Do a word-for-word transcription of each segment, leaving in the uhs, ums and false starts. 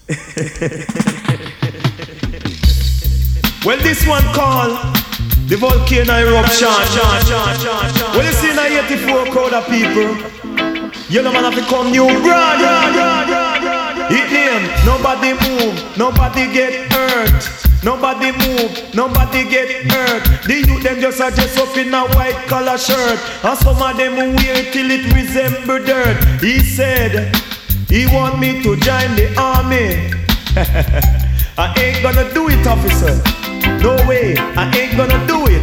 Well, this one called the volcano eruption. Well, you see in a eighty-four crowd of people, you know man have to come new brand. It name, nobody move, nobody get hurt. Nobody move, nobody get hurt. The youth them just a dress up in a white collar shirt, and some of them wear till it resemble dirt. He said he want me to join the army. I ain't gonna do it, officer. No way, I ain't gonna do it.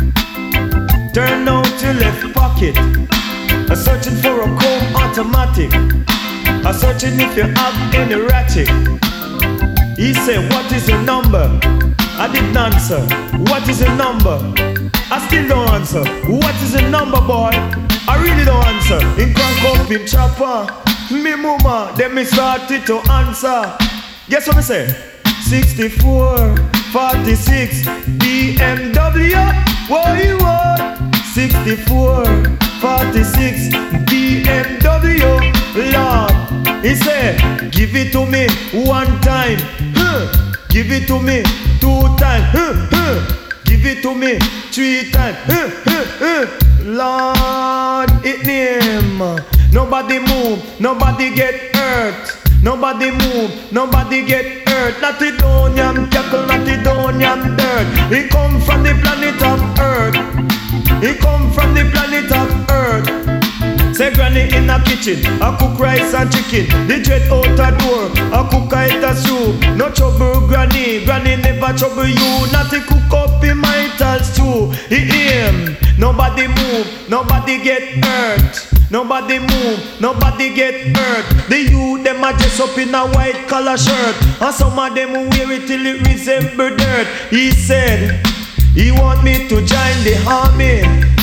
Turn out your left pocket. I'm searching for a comb automatic. I'm searching if you have any ratchet. He said, what is your number? I didn't answer. What is your number? I still don't answer. What is your number, boy? I really don't answer. In crank up in chopper, me mama, then me started to answer. Guess what me say? sixty-four, forty-six, B M W. What you want? sixty-four, forty-six, B M W. Lord, he said, give it to me one time, huh. Give it to me two times, huh, huh. Give it to me three times, huh, huh, huh. Lord, it name. Nobody move, nobody get hurt. Nobody move, nobody get hurt. Not the Donian cackle, not the Donian dirt. He come from the planet of Earth. He come from the planet of Earth. Say granny in a kitchen, I cook rice and chicken. The dread out a door, I cook a eat a soup. No trouble granny, granny never trouble you. Not to cook up in my stew. He aim, nobody move, nobody get hurt. Nobody move, nobody get hurt. The youth them a dress up in a white collar shirt, and some of them wear it till it resemble dirt. He said he want me to join the army.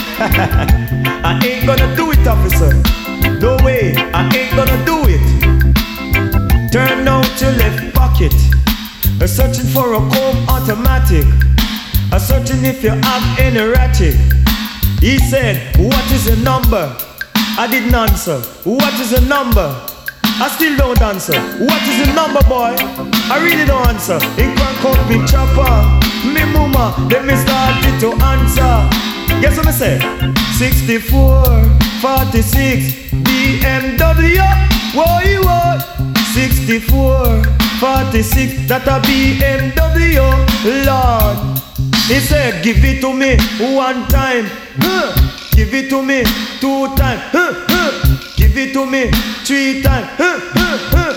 I ain't gonna do it, officer. No way, I ain't gonna do it. Turn out your left pocket. I'm searching for a comb automatic. I'm searching if you have any ratchet. He said, what is your number? I didn't answer. What is your number? I still don't answer. What is your number, boy? I really don't answer. In crank up in chopper, me mama, then me started to answer. Guess what I say? sixty-four, forty-six, B M W. What you want? sixty-four, forty-six, that a B M W. Lord, he said, give it to me one time, huh. Give it to me two times, huh, huh. Give it to me three times, huh, huh, huh.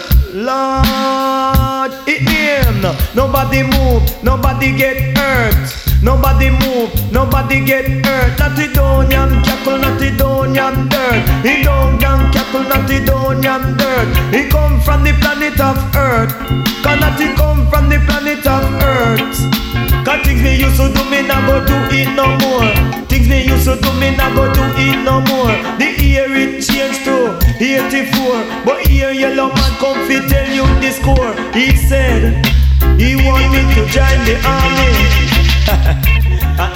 Lord, it him. Nobody move, nobody get hurt. Nobody move, nobody get hurt. Not the Donian cackle, not the Donian dirt. He don't gang cackle, not the Donian dirt. He come from the planet of Earth. Cannot he come from the planet of Earth? Cause things me used to do, me not go do it no more. Things me used to do, me not go do it no more. The year it changed to eighty-four, but here yellow man come fi tell you the score. He said he want me to join the army. I